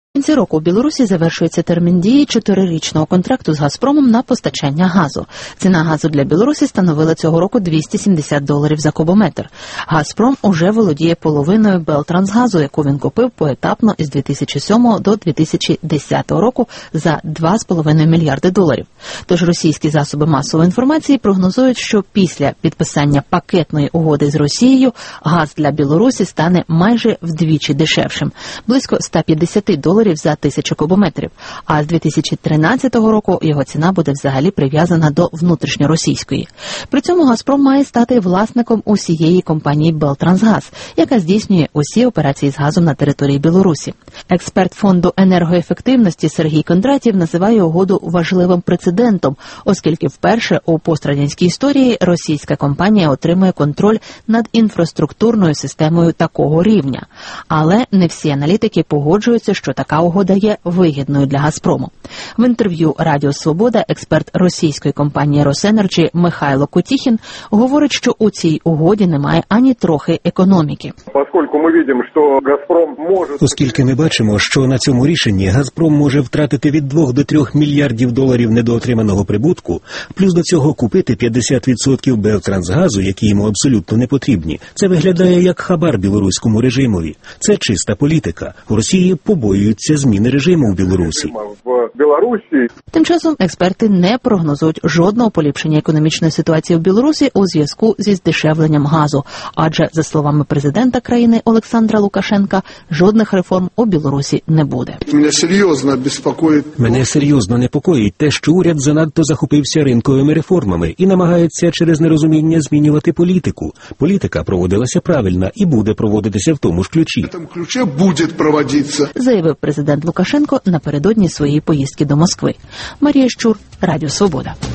В кінці року у Білорусі завершується термін дії 4-річного контракту з «Газпромом» на постачання газу. Ціна газу для Білорусі становила цього року $270 за кубометр. «Газпром» уже володіє половиною Белтрансгазу, яку він купив поетапно із 2007 до 2010 року за $2,5 мільярди. Тож російські засоби масової інформації прогнозують, що після підписання пакетної угоди з Росією газ для Білорусі стане майже вдвічі дешевшим – близько $150 за 1000 кубометрів, а з 2013 року його ціна буде взагалі прив'язана до внутрішньоросійської. При цьому «Газпром» має стати власником усієї компанії «Белтрансгаз», яка здійснює усі операції з газом на території Білорусі. Експерт фонду енергоефективності Сергій Кондратєв називає угоду важливим прецедентом, оскільки вперше у пострадянській історії російська компанія отримує контроль над інфраструктурною системою такого рівня. Але не всі аналітики погоджуються, що така угода є вигідною для «Газпрому». В інтерв'ю Радіо Свобода експерт російської компанії «Росенерджі» Михайло Кутіхін говорить, що у цій угоді немає ані трохи економіки. Оскільки ми бачимо, що на цьому рішенні «Газпром» може втратити від 2 до 3 мільярдів доларів недоотриманого прибутку, плюс до цього купити 50% Белтрансгазу, які йому абсолютно не потрібні. Це виглядає як хабар білоруському режимові. Це чиста політика. В Росії побоюються зміни режиму в Білорусі. Тим часом експерти не прогнозують жодного поліпшення економічної ситуації в Білорусі у зв'язку зі здешевленням газу. Адже, за словами президента країни Олександра Лукашенка, жодних реформ у Білорусі не буде. Мене серйозно непокоїть те, що уряд занадто захопився ринковими реформами і намагається через нерозуміння змінювати політику. Політика проводилася правильно і буде проводитися в тому ж ключі. Заявив президент Лукашенко напередодні своєї поїздки до Москви. Марія Щур, Радіо Свобода.